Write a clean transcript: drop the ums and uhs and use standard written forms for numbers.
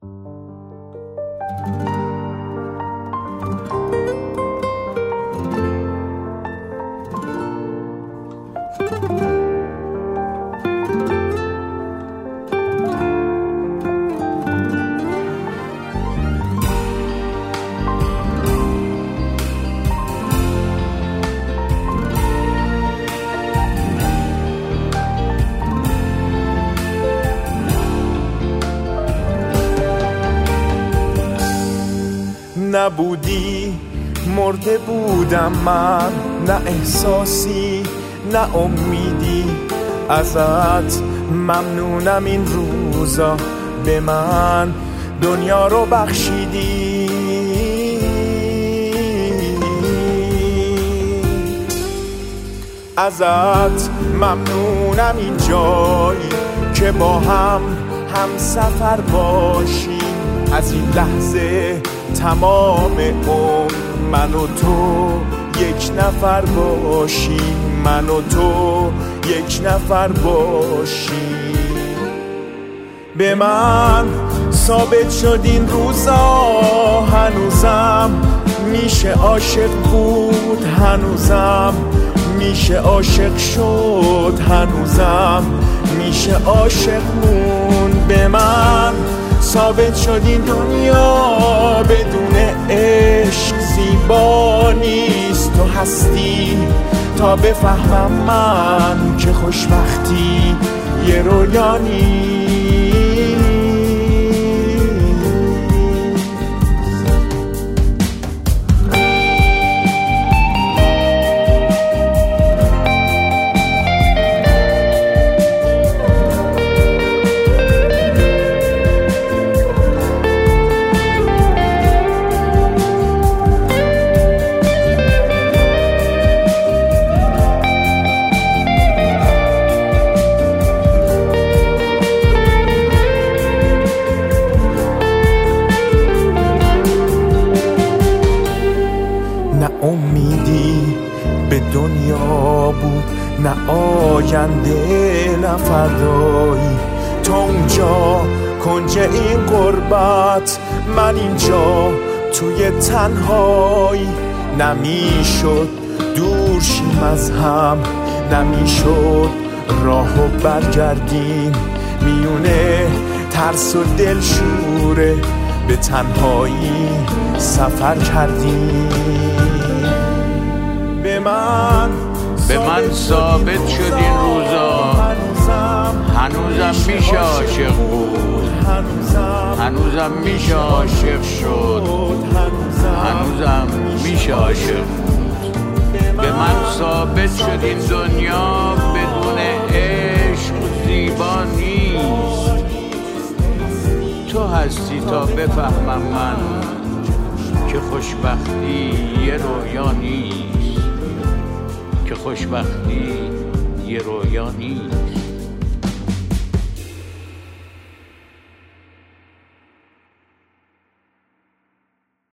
نبودی مرده بودم من، نه احساسی نه امیدی. ازت ممنونم این روزا، به من دنیا رو بخشیدی. ازت ممنونم این جایی که با هم سفر باشیم. از این لحظه تمام عمر من و تو یک نفر باشیم، من و تو یک نفر باشیم. به من ثابت شد این روزا، هنوزم میشه عاشق بود، هنوزم میشه عاشق شد، هنوزم میشه عاشق مون. به من ثابت شد این دنیا بدون عشق زیبا نیست. تو هستی تا بفهمم من که خوشبختی یه رویا نیست. امیدی به دنیا بود، نه آینده نه فردایی. تو اونجا کنج این غربت، من اینجا توی تنهایی. نمیشد دور شیم از هم، نمیشد راهو برگردیم. میونه ترس و دلشوره به تنهایی سفر کردیم. به من ثابت شد این روزا، هنوزم میشه عاشق بود، هنوزم میشه عاشق شد، هنوزم میشه عاشق بود. به من ثابت شد این دنیا بدون عشق زیبا نیست. تو هستی تا بفهمم من که خوشبختی یه رویا نیست، که خوشبختی یه رویا نیست.